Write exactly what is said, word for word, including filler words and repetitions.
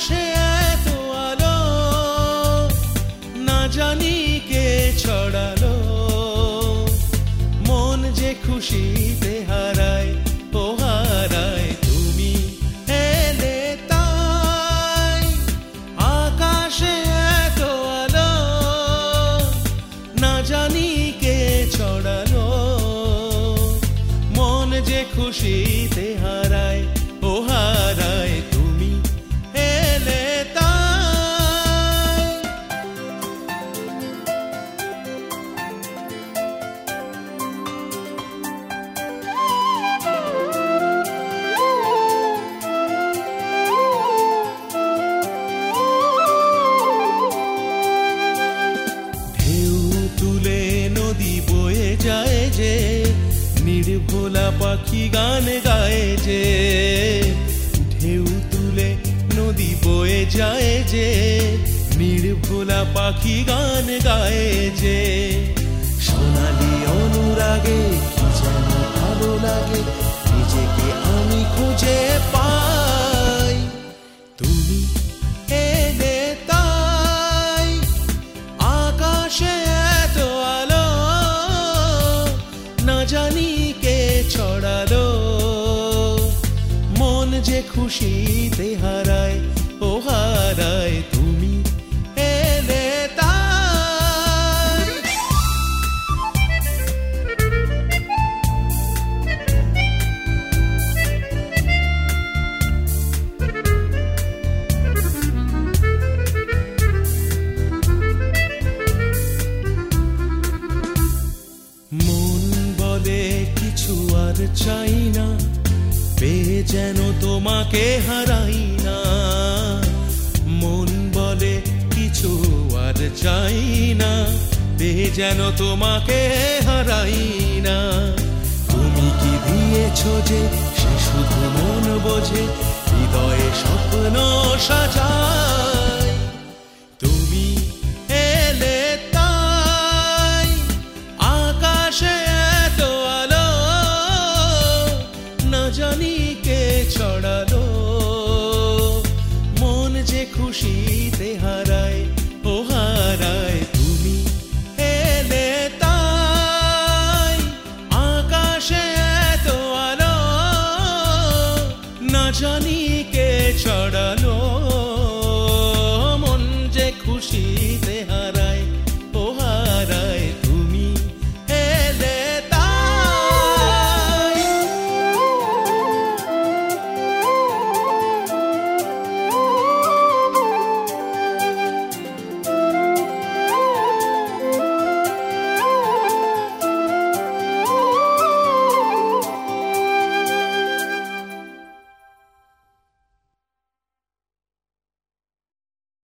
আকাশে এত আলো না জানি কে ছড়ালো মন যে খুশিতে হারায় ও হারায় তুমি এলে তাই আকাশে এত আলো না জানি কে ছড়ালো মন যে খুশিতে হারায় ও হারায় তুমি এলে তাই ঢেউ তুলে নদী বয়ে যায় যে নির্ভোলা পাখি গান গায় যে ঢেউ তুলে নদী বয়ে যায় যে নির্ভোলা পাখি গান গায় যে সোনালি অনুরাগে কি যেন ভালো লাগে নিজেকে আমি খুঁজে পাই তুমি এলে তাই আকাশে এত আলো না জানি কে ছড়ালো মন যে খুশিতে হারায় ও হারায় তুমি এলে তাই মন বলে কিছু আর চাই না পেয়ে যেন তোমাকে হারাই না মন বলে কিছু আর চাই না পেয়ে যেন তোমাকে হারাই না তুমি কি দিয়েছো যে সে শুধু মন বোঝে হৃদয়ে স্বপ্ন সাজায় তুমি এলে তাই আকাশে এত আলো না জানি কে ছড়ালো মন যে খুশিতে হারায় ও হারায় তুমি এলে তাই আকাশে এত আলো না জানি